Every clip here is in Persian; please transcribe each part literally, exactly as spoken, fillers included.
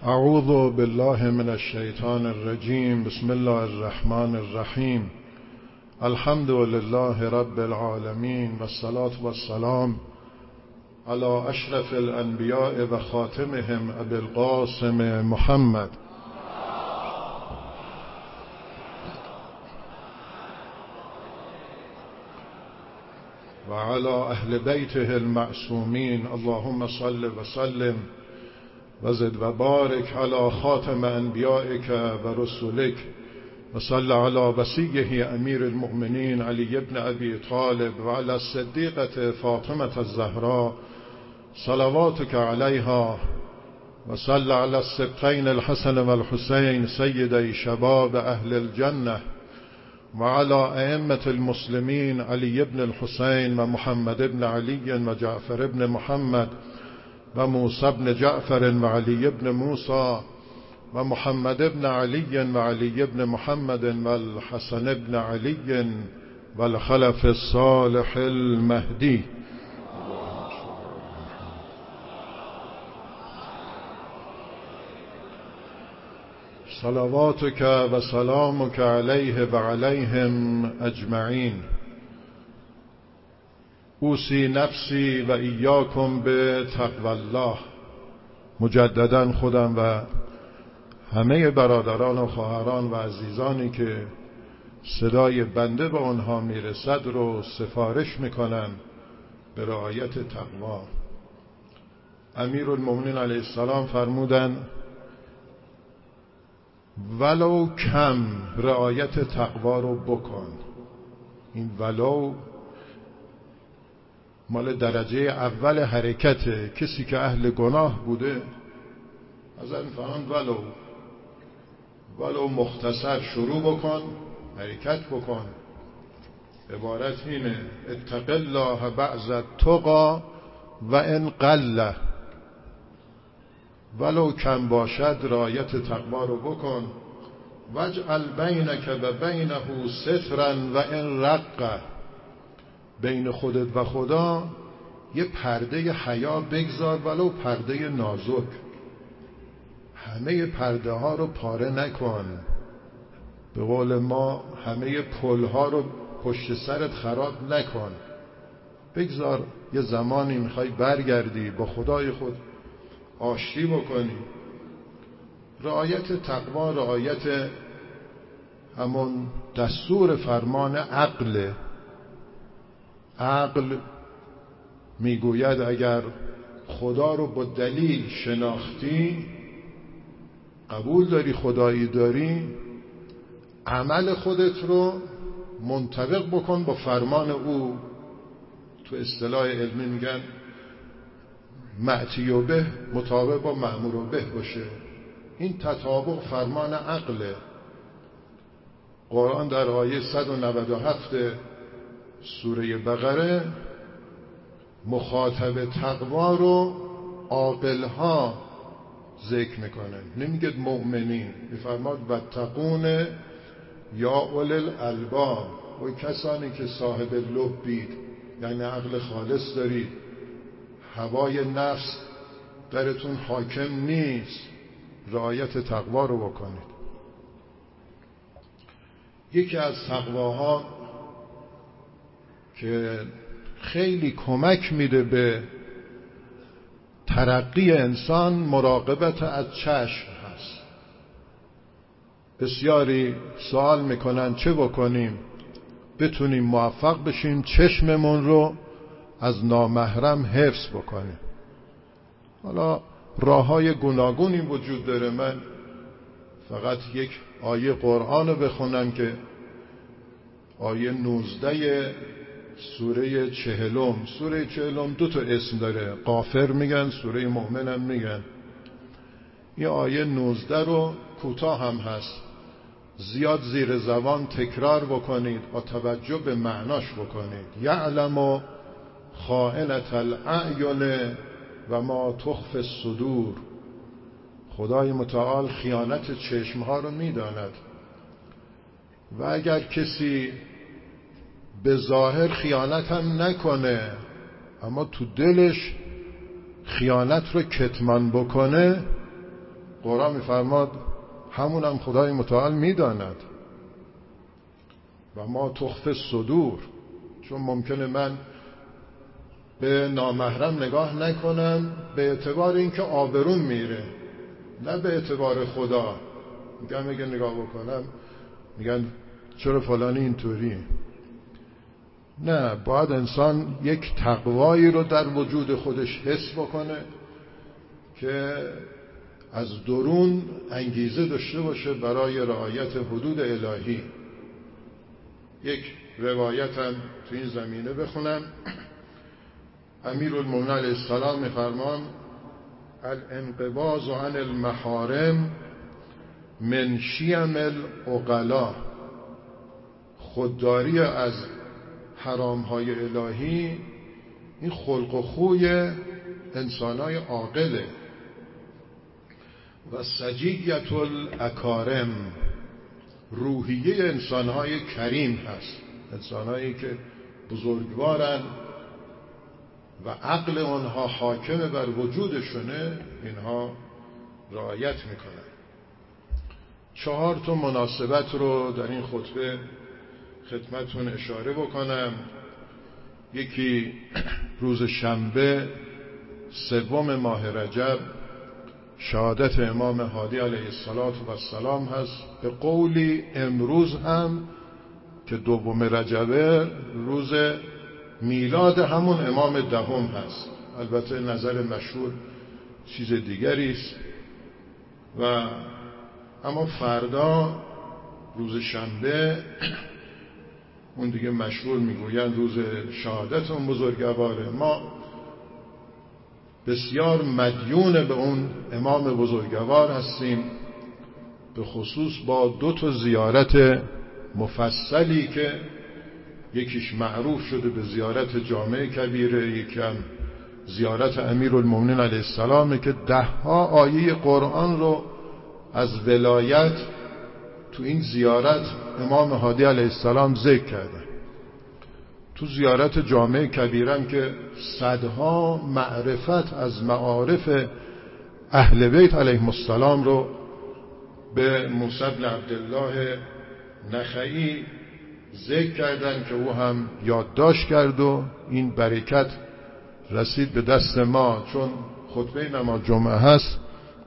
اعوذ بالله من الشیطان الرجیم. بسم الله الرحمن الرحیم. الحمد لله رب العالمین والصلاة والسلام علی اشرف الانبیاء و خاتمهم ابی القاسم محمد. و علی اهل بیته المعصومین. اللهم صل و سلم و زد و بارک علی خاتم انبیائک و رسولک و صل علی وصیه امیر المؤمنین علی ابن ابی طالب و علی الصدیقة فاطمة الزهراء صلواتک علیها و صل علی السبطین الحسن و الحسین سیدی شباب اهل الجنه و علی ائمة المسلمین علی ابن الحسین و محمد ابن علی و جعفر ابن محمد و موسی ابن جعفر و علی ابن موسی و محمد ابن علی و علی ابن محمد و الحسن ابن علی و الخلف الصالح المهدی. صلواتک و سلامک علیه و علیهم اجمعین. اوصی نفسی و ایاکم به تقوی الله. مجددا خودم و همه برادران و خواهران و عزیزانی که صدای بنده به آنها میرسد رو سفارش میکنم به رعایت تقوا. امیرالمومنین علیه السلام فرمودن ولو کم رعایت تقوا رو بکن. این ولو مال درجه اول حرکته. کسی که اهل گناه بوده از این فرمان ولو ولو مختصر شروع بکن، حرکت بکن. عبارت اینه اتق الله بعض التقی و ان قل. ولو کم باشد رعایت تقوا رو بکن. واجعل بینک و بینه سترا و ان رق. بین خودت و خدا یه پرده حیا بگذار، ولو پرده نازک. همه پرده ها رو پاره نکن. به قول ما همه پل ها رو پشت سرت خراب نکن. بگذار یه زمانی میخوای برگردی با خدای خود آشتی بکنی. رعایت تقوا رعایت همون دستور فرمان عقل. عقل میگوید اگر خدا رو با دلیل شناختی، قبول داری خدایی داری، عمل خودت رو منطبق بکن با فرمان او. تو اصطلاح علمی میگن معتی به مطابق با مأمور به باشه. این تطابق فرمان عقله. قرآن در آیه صد و نود و هفت سوره بقره مخاطب تقوا رو عاقل‌ها ذکر میکنه. نمیگه مؤمنین، میفرماد واتقون یا اول الالباب. و کسانی که صاحب لبید، یعنی عقل خالص دارید، هوای نفس درتون حاکم نیست، رعایت تقوا رو بکنید. یکی از تقواها که خیلی کمک میده به ترقی انسان مراقبت از چشم هست. بسیاری سوال میکنن چه بکنیم بتونیم موفق بشیم چشممون رو از نامحرم حفظ بکنیم. حالا راههای گوناگونی وجود داره. من فقط یک آیه قرآن رو بخونم که آیه نوزده سوره چهلم. سوره چهلم دو تا اسم داره، غافر میگن، سوره مؤمن هم میگن. این آیه نوزده رو کوتاه هم هست، زیاد زیر زبان تکرار بکنید و توجه به معناش بکنید. یعلم خائنة الاعین و ما تخفی الصدور. خدای متعال خیانت چشمها رو میداند و اگر کسی به ظاهر خیانت هم نکنه اما تو دلش خیانت رو کتمان بکنه، قرآن میفرماد همون هم خدای متعال میداند. و ما تخفی صدور، چون ممکنه من به نامحرم نگاه نکنم به اعتبار اینکه آبرون میره، نه به اعتبار خدا. میگم اگه نگاه بکنم میگن چرا فلانی اینطوریه. نه، باید انسان یک تقوایی رو در وجود خودش حس بکنه که از درون انگیزه داشته باشه برای رعایت حدود الهی. یک روایتم تو این زمینه بخونم. امیرالمومنین علیه السلام میفرمان الانقباض عن المحارم من شیم العقلا، خودداری از حرامهای الهی این خلق و خوی انسانهای عاقله. و سجیت الاکارم، روحیه انسانهای کریم هست، انسانهایی که بزرگوارن و عقل آنها حاکم بر وجودشونه، اینها رعایت میکنن. چهار تا مناسبت رو در این خطبه خدمتون اشاره بکنم. یکی روز شنبه سوم ماه رجب شهادت امام هادی علیه السلام هست. به قولی امروز هم که دوم رجبه روز میلاد همون امام دهم هست. البته نظر مشهور چیز دیگری است. و اما فردا روز شنبه اون دیگه مشهور میگویند روز شهادت اون بزرگواره. ما بسیار مدیون به اون امام بزرگوار هستیم، به خصوص با دو تا زیارت مفصلی که یکیش معروف شده به زیارت جامع کبیره، یکی هم زیارت امیرالمومنین علیه السلام که ده ها آیه قرآن رو از ولایت تو این زیارت امام هادی علیه السلام ذکر کرده. تو زیارت جامع کبیرم که صدها معرفت از معارف اهل بیت علیهم السلام رو به موسی بن عبدالله نخعی ذکر کردن که او هم یادداشت کرد و این برکت رسید به دست ما. چون خطبه نماز جمعه هست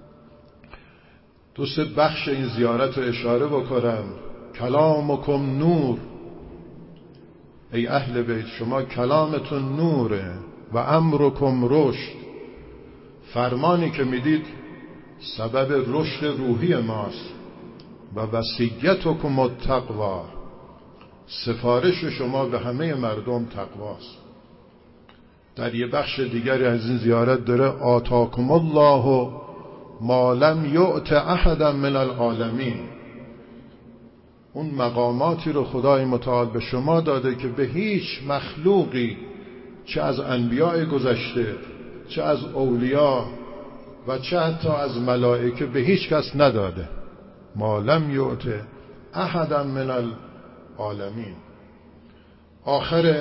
دو سه بخش این زیارت رو اشاره بکنم. کلامکم نور، ای اهل بیت شما کلامتون نوره. و امرکم رشد، فرمانی که میدید سبب رشد روحی ماست. و وصیتکم التقوا، سفارش شما به همه مردم تقواست. در یه بخش دیگری از این زیارت داره آتاکم الله ما لم یؤت احدا من العالمین، اون مقاماتی رو خدای متعال به شما داده که به هیچ مخلوقی، چه از انبیاء گذشته چه از اولیا و چه حتی از ملائکه، به هیچ کس نداده. ما لم یؤت احدا من العالمین. آخر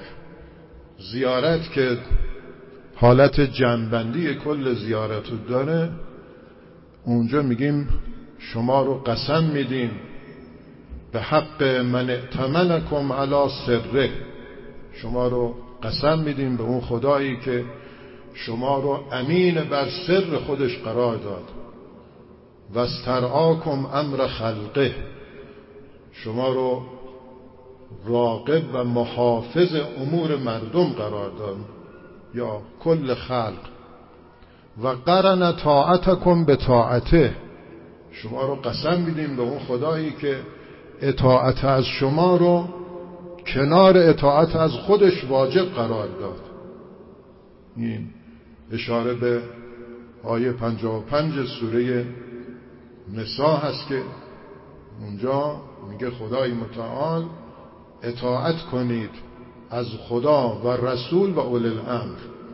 زیارت که حالت جمع‌بندی کل زیارت رو داره، اونجا میگیم شما رو قسم میدیم به حق من ائتمنکم علی سره، شما رو قسم میدیم به اون خدایی که شما رو امین بر سر خودش قرار داد. و استرعاکم امر خلقه، شما رو راقب و محافظ امور مردم قرار داد یا کل خلق. و قرن طاعتکم به طاعته، شما رو قسم میدیم به اون خدایی که اطاعت از شما رو کنار اطاعت از خودش واجب قرار داد. این اشاره به آیه پنجاه و پنج سوره نساء هست که اونجا میگه خدای متعال اطاعت کنید از خدا و رسول و اولی الامر.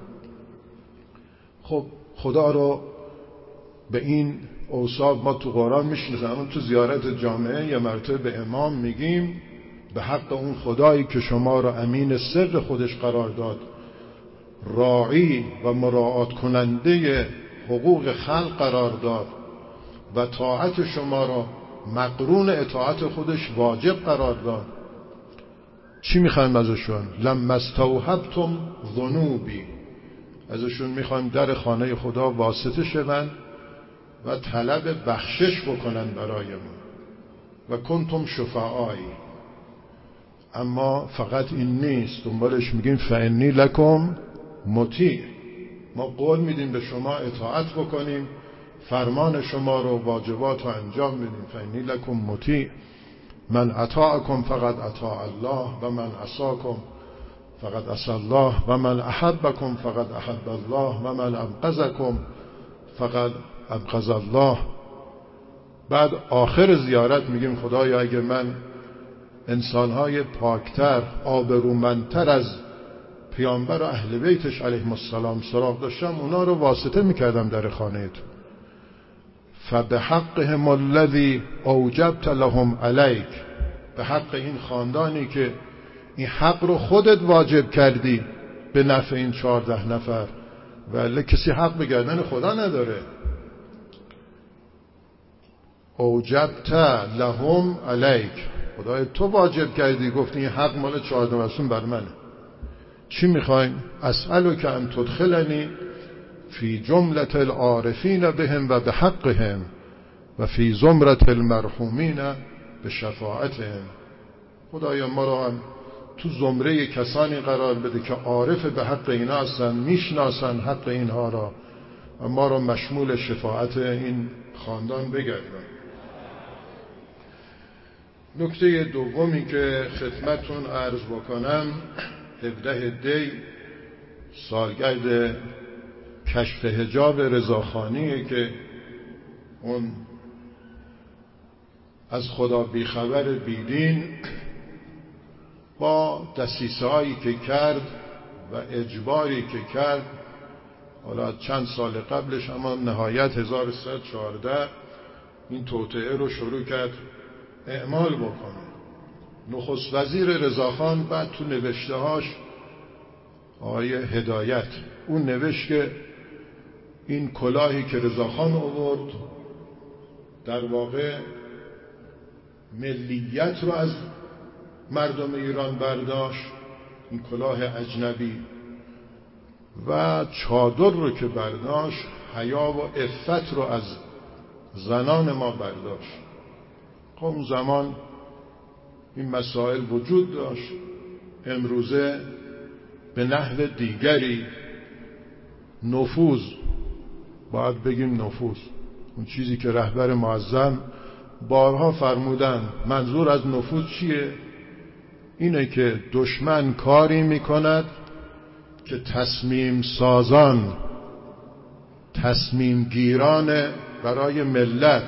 خب خدا رو به این اوصاف ما تو قرآن میشناسیم، اما تو زیارت جامعه یه مرتبه به امام میگیم به حق اون خدایی که شما رو امین سر خودش قرار داد، راعی و مراعات کننده حقوق خلق قرار داد و طاعت شما را مقرون اطاعت خودش واجب قرار داد. چی میخوایم ازشون؟ لما استوهبتم ذنوبی، ازشون میخوایم در خانه خدا واسطه شون و طلب بخشش بکنن برای ما. و کنتم شفعایی. اما فقط این نیست، دنبالش میگیم فانی لکم مطیع، ما قول میدیم به شما اطاعت بکنیم، فرمان شما رو واجبات رو انجام بدیم. فانی لکم مطیع، من اطاعکم فقط اطاع الله و من عصاکم فقط عصى الله و من احبکم فقط احب الله و من ابغضکم فقط ابغض الله. بعد آخر زیارت میگیم خدایا اگه من انسانهای پاکتر آبرومندتر از پیامبر و اهل بیتش علیهم السلام سراغ داشتم، اونا رو واسطه میکردم در خانه تو. فبحقهم الذی اوجبت لهم علیک، به حق این خاندانی که این حق رو خودت واجب کردی به نفع این چهارده نفر، ولی کسی حق به گردن خدا نداره. اوجبت لهم علیک، خدای تو واجب کردی، گفتی این حق مال چهارده نفرشون بر منه. چی میخواین؟ اسألک ان تدخلنی فی جملة العارفین بهم و بحقهم و فی زمرة المرحومین بشفاعتهم. خدایا ما را هم تو زمره کسانی قرار بده که عارف به حق اینا هستن، میشناسن حق اینها را، و ما را مشمول شفاعت این خاندان بگردن. نکته دومی که خدمتون عرض بکنم، هفده دی سالگرد کشف حجاب رضاخانیه که اون از خدا بیخبر بیدین با دسیسه هایی که کرد و اجباری که کرد، حالا چند سال قبلش اما نهایت هزار و سیصد و چهارده این توطئه رو شروع کرد اعمال بکنه. نخست وزیر رضاخان بعد تو نوشته هاش آیه هدایت اون نوشت که این کلاهی که رضاخان آورد در واقع ملیت رو از مردم ایران برداشت، این کلاه اجنبی، و چادر رو که برداشت حیا و عفت رو از زنان ما برداشت. خب اون زمان این مسائل وجود داشت. امروزه به نحو دیگری نفوذ، باید بگیم نفوذ، اون چیزی که رهبر معظم بارها فرمودن، منظور از نفوذ چیه؟ اینه که دشمن کاری میکند که تصمیم سازان، تصمیم گیران برای ملت،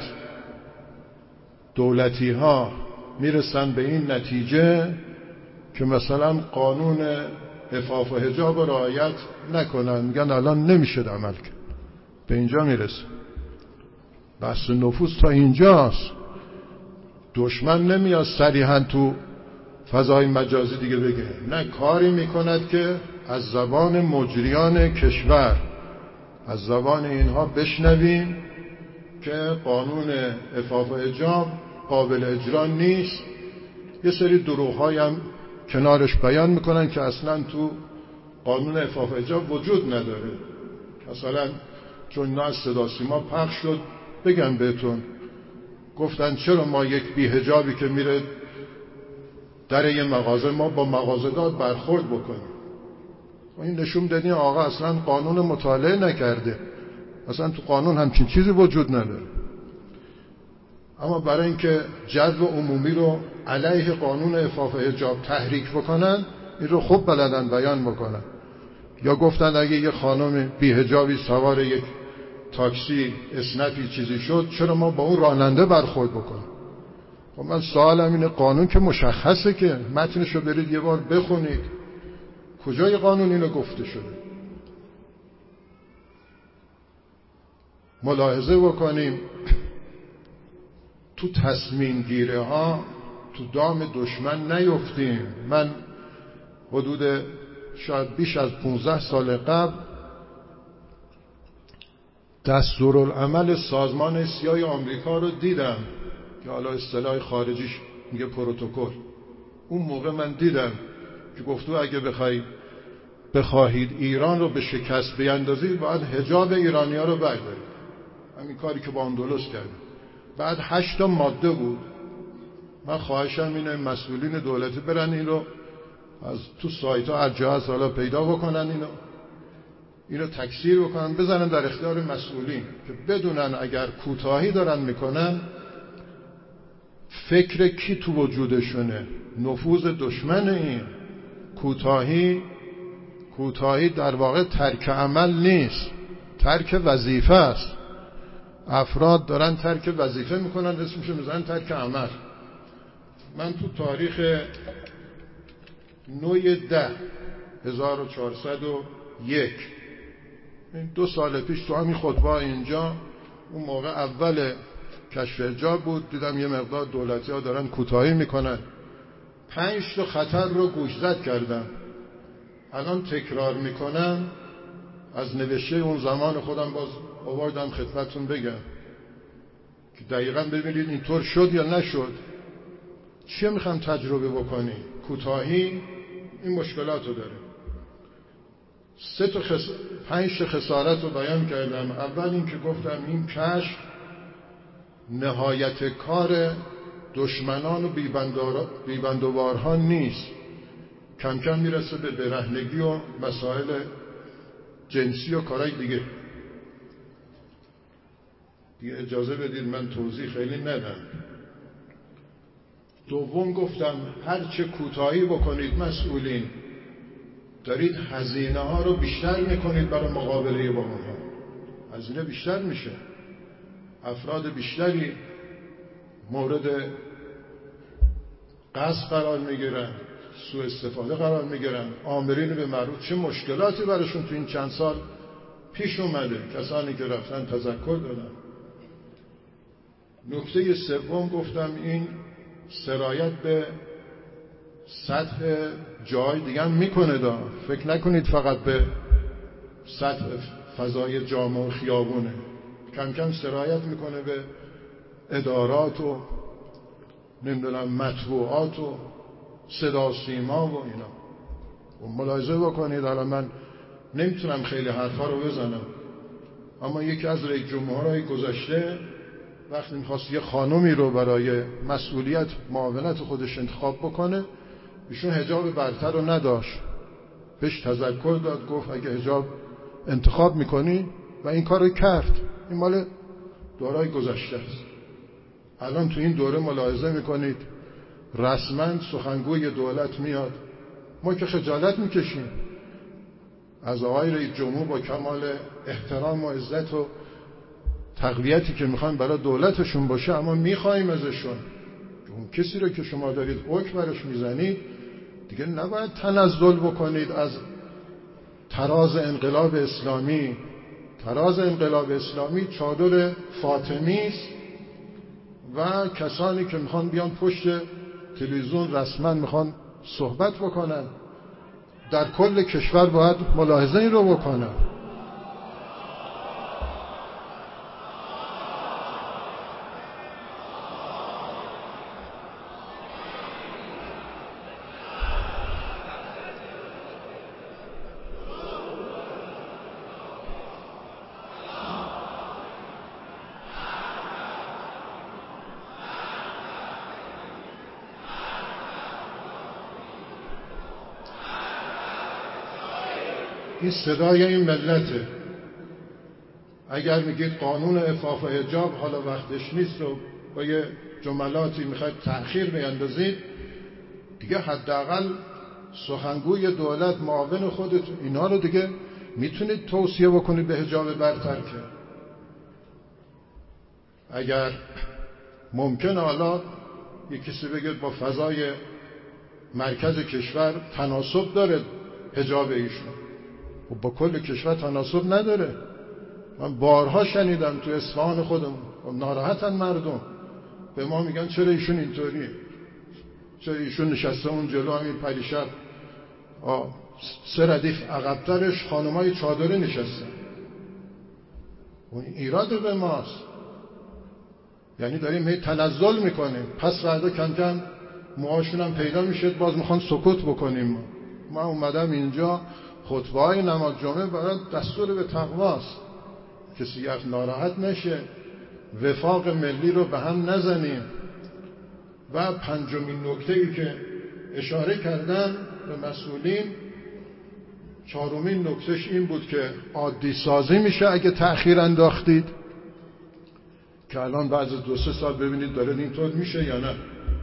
دولتی ها میرسن به این نتیجه که مثلا قانون عفاف و حجاب رعایت نکنن، میگن الان نمیشه عمل کرد. به اینجا میرسه. بحث نفوذ تا اینجاست. دشمن نمیاد صریحا تو فضای مجازی دیگه بگه، نه، کاری میکند که از زبان مجریان کشور، از زبان اینها بشنویم که قانون عفاف و حجاب قابل اجرا نیست. یه سری دروغ‌های هم کنارش بیان میکنن که اصلا تو قانون عفاف و حجاب وجود نداره. مثلا چون اینا از صدا سیما پخش شد، بگم بهتون، گفتن چرا ما یک بی حجابی که میره در یه مغازه ما با مغازه‌دار برخورد بکنیم؟ و این نشون دادین آقا اصلا قانون مطالعه نکرده، اصلا تو قانون همچین چیزی وجود نداره. اما برای اینکه جذب عمومی رو علیه قانون عفاف و حجاب تحریک بکنن، این رو خوب بلدن بیان بکنن. یا گفتن اگه یه خانم بی حجابی سوار یک تاکسی اسنپی چیزی شد، چرا ما با اون راننده برخورد بکنیم؟ خب من سوالم اینه، قانون که مشخصه که متنشو برید یه بار بخونید، کجای قانون اینو گفته شده؟ ملاحظه بکنیم تو تصمیم گیره ها تو دام دشمن نیفتیم. من حدود شاید بیش از پونزده سال قبل دستورالعمل سازمان سیاه آمریکا رو دیدم که حالا اصطلاح خارجیش میگه پروتکل. اون موقع من دیدم که گفتو اگه بخوای بخواهید ایران رو به شکست بیندازید باید حجاب ایرانی‌ها رو بردارید. همین کاری که با اندلس کردیم. بعد هشت تا ماده بود. من خواهشم اینه مسئولین دولتی برن این رو از تو سایت ها هر جا هست حالا پیدا بکنن، اینو اینو تکثیر بکنن بزنن در اختیار مسئولین که بدونن اگر کوتاهی دارن میکنن فکر کی تو وجودشونه، نفوذ دشمن. این کوتاهی کوتاهی در واقع ترک عمل نیست، ترک وظیفه است. افراد دارن ترک وظیفه میکنن، اسمشو میذارن ترک عمل. من تو تاریخ نوی ده هزار و چهارصد و یک دو سال پیش تو همین خطبه اینجا، اون موقع اول کشف حجاب بود، دیدم یه مقدار دولتی ها دارن کوتاهی میکنن، پنج تا خطر رو گوشزد کردم. الان تکرار میکنم، از نوشته اون زمان خودم باز آوردم خدمتتون بگم که دقیقاً ببینید اینطور شد یا نشد. چی میخوام تجربه بکنی؟ کوتاهی این مشکلات رو داره. سه تا خس... پنج تا خسارت رو بیان کردم. اول این که گفتم این کشف نهایت کار دشمنان و بیبندوبارها نیست، کم کم میرسه به برهنگی و مسائل جنسی و کارهای دیگه. دیگه اجازه بدید من توضیح خیلی ندم. دوم گفتم هرچه کوتاهی بکنید مسئولین، دارید هزینه ها رو بیشتر میکنید برای مقابله با اونها. هزینه بیشتر میشه، افراد بیشتری مورد قصد قرار میگیرن، سوء استفاده قرار میگیرن. آمرین به معروف چه مشکلاتی براشون تو این چند سال پیش اومده، کسانی که رفتن تذکر دادن. نکته سوم گفتم این سرایت به سطح جای دیگه هم میکنه دا. فکر نکنید فقط به سطح فضای جامع و خیابونه، کم کم سرایت میکنه به ادارات و نمیدونم مطبوعات و صدا سیما و اینا. و ملاحظه بکنید، الان من نمیتونم خیلی حرفا رو بزنم، اما یکی از رئیس جمهورهای گذشته وقتی میخواست یه خانومی رو برای مسئولیت معاونت خودش انتخاب بکنه، ایشون حجاب برتر رو نداشت، بهش تذکر داد، گفت اگه حجاب انتخاب میکنی، و این کار رو کرد. این مال دورهای گذشته است. الان تو این دوره ملاحظه میکنید رسما سخنگوی دولت میاد، ما که خجالت میکشیم از آقای رئیس جمهور با کمال احترام و عزت و تقویتی که میخوایم برای دولتشون باشه، اما میخوایم ازشون که اون کسی رو که شما دارید حکم برش میزنید دیگه نباید تنزل بکنید از تراز انقلاب اسلامی. تراز انقلاب اسلامی چادر فاطمی است و کسانی که میخوان بیان پشت تلویزیون رسما میخوان صحبت بکنن در کل کشور باید ملاحظه این رو بکنن. این صدای این ملته. اگر میگید قانون عفاف و حجاب حالا وقتش نیست و با یه جملاتی میخواید تأخیر بیندازید، دیگه حداقل سخنگوی دولت، معاون خودتون، اینا رو دیگه میتونید توصیه بکنید به حجاب برتر. که اگر ممکنه حالا یک کسی بگه با فضای مرکز کشور تناسب داره حجاب ایشون، و با کل کشور تناسب نداره. من بارها شنیدم تو اصفهان خودم ناراحتن مردم، به ما میگن چرا ایشون اینطوریه، چرا ایشون نشسته اون جلو همین پریشب سه ردیف عقب‌ترش خانمای چادری نشستن. اون ایراد به ماست. یعنی داریم هی تنزل میکنیم، پس فردا کم کم موهاشون هم پیدا میشه، باز میخوان سکوت بکنیم. ما اومدم اینجا خطبه های نماز جمعه برای دستور به تقواست، کسی از ناراحت نشه، وفاق ملی رو به هم نزنیم. و پنجمین نکته ای که اشاره کردم به مسئولین، چهارمین نکتهش این بود که عادی سازی میشه اگه تأخیر انداختید، که الان بعد از دو سه سال ببینید داره اینطور میشه یا نه.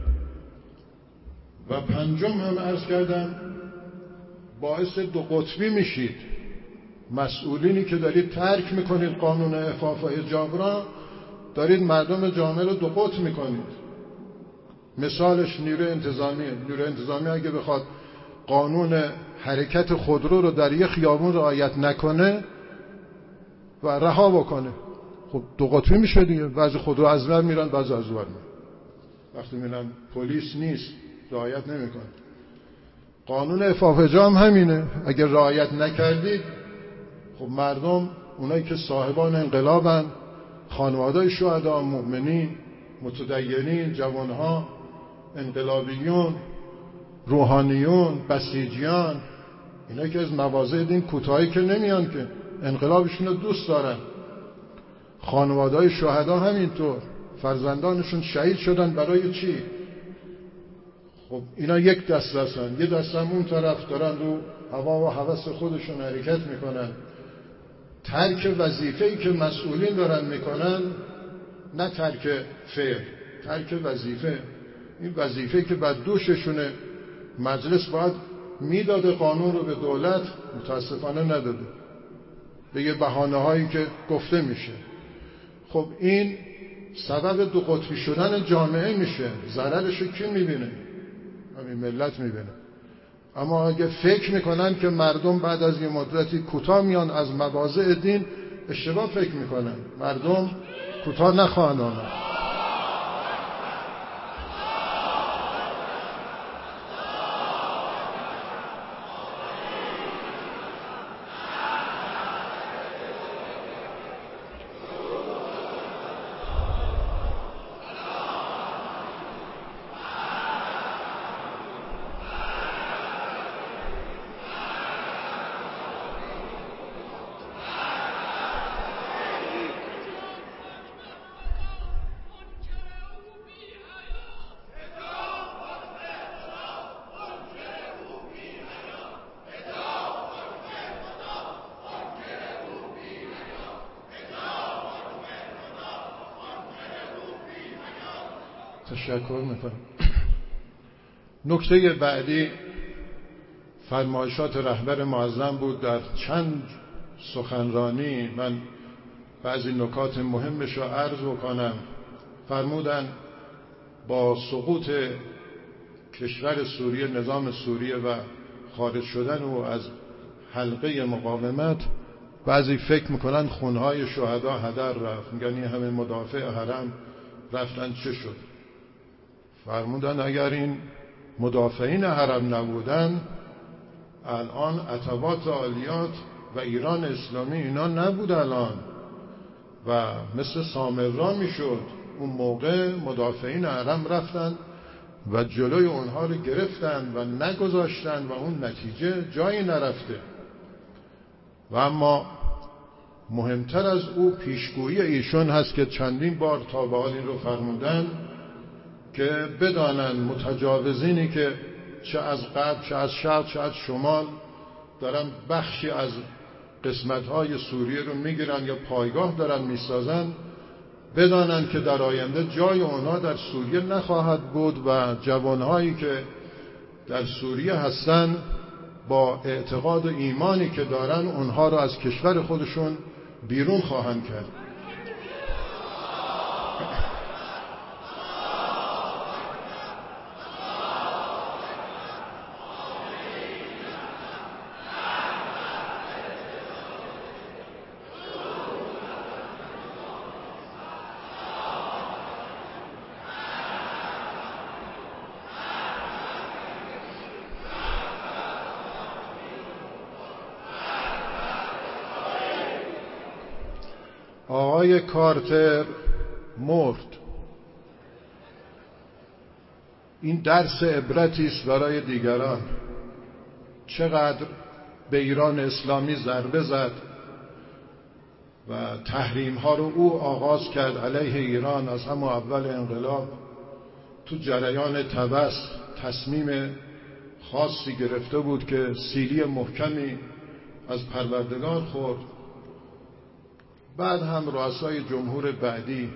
و پنجم هم عرض کردم باعث دو قطبی میشید. مسئولینی که دارید ترک میکنید قانون عفاف و حجاب را، دارید مردم جامعه رو دو قطب میکنید. مثالش نیروی انتظامی. نیروی انتظامی اگه بخواد قانون حرکت خودرو رو در یک خیابون رعایت نکنه و رها بکنه، خب دو قطبی میشه دیگه. بعضی خودرو از ور میرن، بعضی از ور میرن. وقتی میرن پلیس نیست، رعایت نمیکنه. قانون عفاف حجاب همینه. اگه رعایت نکردید، خب مردم، اونایی که صاحبان انقلابن، خانواده‌های شهدا، مؤمنین، متدینین، جوانها، انقلابیون، روحانیون، بسیجیان، اینا که از مواضع دین کوتاهی که نمیان، که انقلابشون رو دوست دارن. خانواده‌های شهدا همینطور، فرزندانشون شهید شدن برای چی؟ خب اینا یک دسته هستن. یه دسته هم اون طرف دارن رو هوا و هوس خودشون حرکت میکنن. ترک وظیفه‌ای که مسئولین دارن میکنن، نه ترک فعل، ترک وظیفه. این وظیفه‌ای که بعد دوششونه، مجلس باید میداده قانون رو به دولت، متاسفانه نداده، به یه بهانه‌هایی که گفته میشه. خب این سبب دو قطبی شدن جامعه میشه. ضررش رو کی میبینه؟ همین ملت میبینه. اما اگه فکر میکنن که مردم بعد از یه مدتی کوتاه میان از مواضع دین، اشتباه فکر میکنن. مردم کوتاه نخواهند آمد. تشکر میکنم. نکته بعدی فرمایشات رهبر معظم بود. در چند سخنرانی من بعضی نکات مهمش رو عرض بکنم. فرمودن با سقوط کشور سوریه، نظام سوریه و خارج شدن او از حلقه مقاومت، بعضی فکر میکنن خونهای شهدا هدر رفت. میگن این همه مدافع حرم رفتن چه شد؟ فرمودن اگر این مدافعین حرم نبودن، الان عتبات عالیات و ایران اسلامی اینا نبود الان، و مثل سامرا میشد. اون موقع مدافعین حرم رفتن و جلوی اونها رو گرفتن و نگذاشتن و اون نتیجه جایی نرفته. و اما مهمتر از او پیشگویی ایشون هست که چندین بار تا به حال این رو فرمودن، که بدانن متجاوزینی که چه از غرب، چه از شرق، چه از شمال دارن بخشی از قسمت‌های سوریه رو میگیرن یا پایگاه دارن میسازن، بدانن که در آینده جای اونها در سوریه نخواهد بود و جوانهایی که در سوریه هستن با اعتقاد و ایمانی که دارن اونها رو از کشور خودشون بیرون خواهند کرد. آقای کارتر مرد. این درس عبرتی است برای دیگران. چقدر به ایران اسلامی ضربه زد و تحریم ها رو او آغاز کرد علیه ایران. از همون اول انقلاب تو جریان طبس تصمیم خاصی گرفته بود که سیلی محکمی از پروردگار خورد. بعد هم رؤسای جمهور بعدی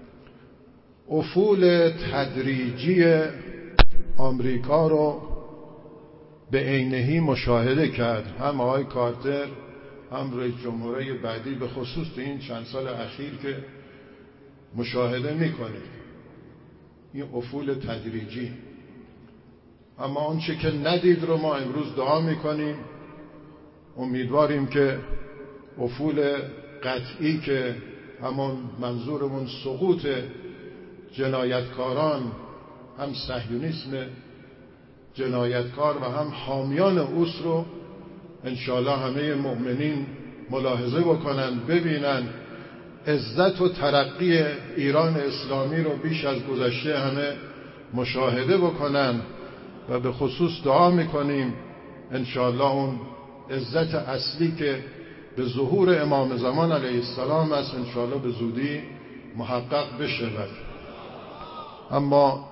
افول تدریجی آمریکا رو به عینهی مشاهده کرد. هم آقای کارتر هم رئیس جمهوری بعدی، به خصوص تو این چند سال اخیر که مشاهده میکنید این افول تدریجی. اما آنچه که ندید رو ما امروز دعا میکنیم، امیدواریم که افول قطعی که همون منظورمون سقوط جنایتکاران، هم صهیونیسم جنایتکار و هم حامیان اوس رو انشاءالله همه مؤمنین ملاحظه بکنن، ببینن عزت و ترقی ایران اسلامی رو بیش از گذشته همه مشاهده بکنن و به خصوص دعا میکنیم انشاءالله اون عزت اصلی که به ظهور امام زمان علیه السلام است انشاءالله به زودی محقق بشود. اما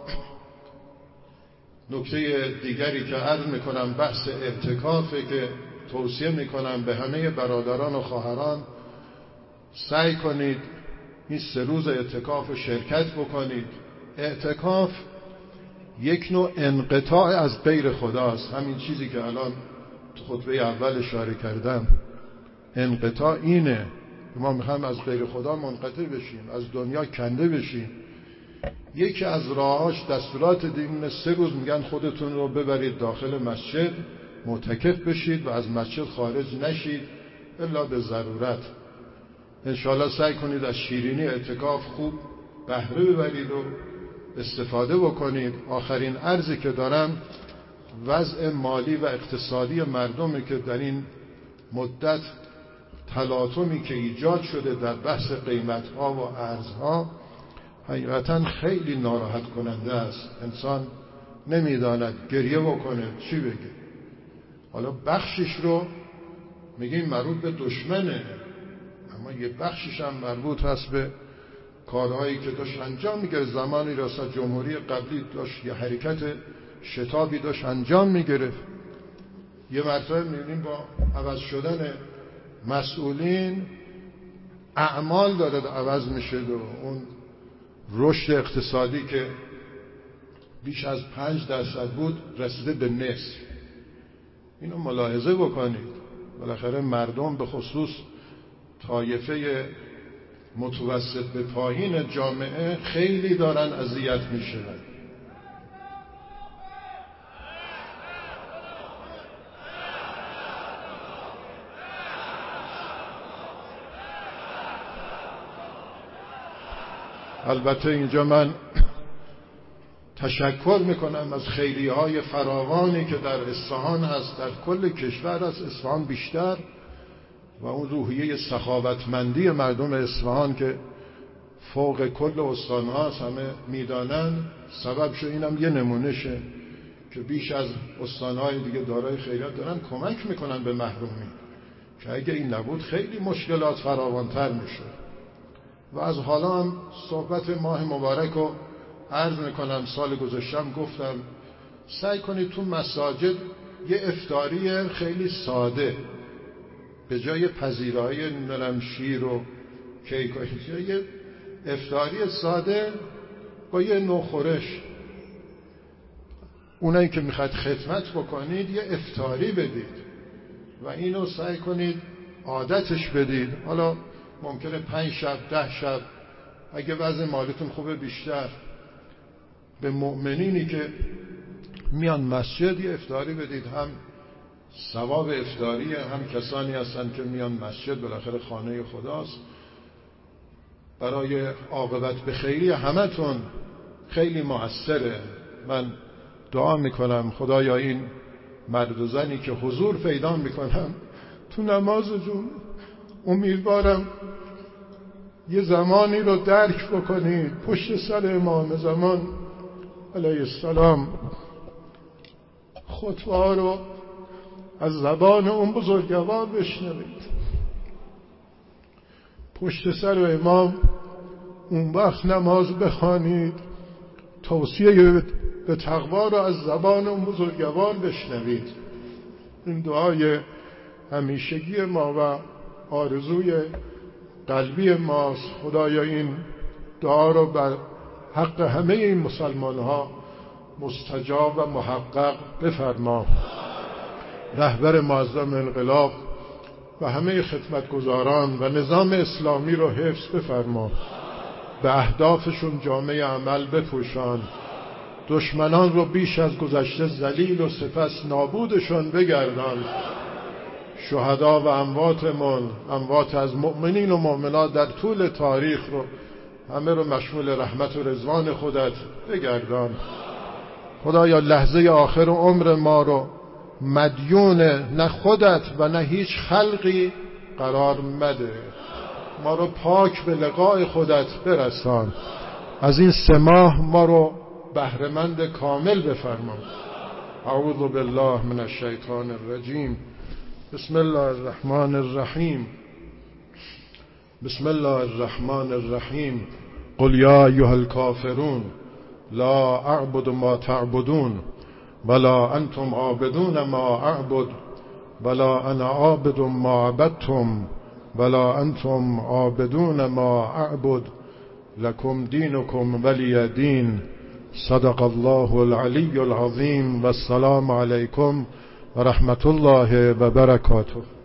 نکته دیگری که عرض میکنم بحث اعتکافه که توصیه میکنم به همه برادران و خواهران سعی کنید این سه روز اعتکاف شرکت بکنید. اعتکاف یک نوع انقطاع از غیر خداست. همین چیزی که الان تو خطبه اول اشاره کردم، انقطاع اینه که ما میخوایم از غیر خدا منقطع بشیم، از دنیا کنده بشیم. یکی از راهاش دستورات دین، سه روز میگن خودتون رو ببرید داخل مسجد معتکف بشید و از مسجد خارج نشید الا به ضرورت. انشاءالله سعی کنید از شیرینی اعتکاف خوب بهره ببرید و استفاده بکنید. آخرین عرضی که دارم وضع مالی و اقتصادی مردمی که در این مدت تلاطمی که ایجاد شده در بحث قیمت‌ها و ارزها حقیقتا خیلی ناراحت کننده است. انسان نمیداند گریه بکنه چی بگه. حالا بخشش رو میگیم مربوط به دشمنه، اما یه بخشش هم مربوط هست به کارهایی که داشت انجام میگیره. زمانی ریاست جمهوری قبلی داشت یه حرکت شتابی داشت انجام میگرفت. یه مرتبه میبینیم با عوض شدن مسئولین اعمال داره عوض میشه و اون رشد اقتصادی که بیش از پنج درصد بود رسیده به نصف. اینو ملاحظه بکنید. بالاخره مردم به خصوص طایفه متوسط به پایین جامعه خیلی دارن اذیت میشن. البته اینجا من تشکر میکنم از خیریه های فراوانی که در اصفهان هست، در کل کشور از اصفهان بیشتر، و اون روحیه سخاوتمندی مردم اصفهان که فوق کل استانها همه میدانن. سبب شو اینم یه نمونشه که بیش از استانهای دیگه دارای خیریت دارن کمک میکنن به محرومین، که اگه این نبود خیلی مشکلات فراوانتر میشه. و از حالا هم صحبت ماه مبارک رو عرض میکنم. سال گذشتم گفتم سعی کنید تو مساجد یه افطاری خیلی ساده، به جای پذیرایی نمیدونم شیر و کیک و یه افطاری ساده با یه نوع خورش. اونایی که میخواد خدمت بکنید یه افطاری بدید و اینو سعی کنید عادتش بدید. حالا ممکنه پنج شب ده شب اگه وضع مالیتون خوبه بیشتر، به مؤمنینی که میان مسجد یه افطاری بدید. هم ثواب افطاریه، هم کسانی هستن که میان مسجد، بالاخره خانه خداست. برای عاقبت به خیری همتون خیلی موثره. من دعا میکنم خدایا این مرد و زنی که حضور پیدا میکنم تو نمازشون، امیدوارم یه زمانی رو درک بکنید پشت سر امام زمان علیه السلام خطبه ها رو از زبان اون بزرگوار بشنوید. پشت سر امام اون وقت نماز بخوانید، توصیه به تقوا رو از زبان اون بزرگوار بشنوید. این دعای همیشگی ما و آرزوی قلبی ماست. خدایا این دعا رو بر حق همه این مسلمان ها مستجاب و محقق بفرما. رهبر معظم انقلاب و همه خدمتگزاران و نظام اسلامی رو حفظ بفرما، به اهدافشون جامعه عمل بپوشان، دشمنان رو بیش از گذشته ذلیل و سپس نابودشون بگردان. شهدا و امواتمون، اموات از مؤمنین و مؤمنات در طول تاریخ رو همه رو مشمول رحمت و رضوان خودت بگردان. خدایا لحظه آخر عمر ما رو مدیون نه خودت و نه هیچ خلقی قرار مده، ما رو پاک به لقاء خودت برسان. از این سه ماه ما رو بهره‌مند کامل بفرما. اعوذ بالله من الشیطان الرجیم. بسم الله الرحمن الرحیم. بسم الله الرحمن الرحیم. قل یا ایها الکافرون لا اعبد ما تعبدون ولا انتم عابدون ما اعبد ولا انا عابد ما عبدتم ولا انتم عابدون ما اعبد لكم دینکم ولی دین. صدق الله العلی العظیم و السلام علیکم و رحمت الله و برکاته.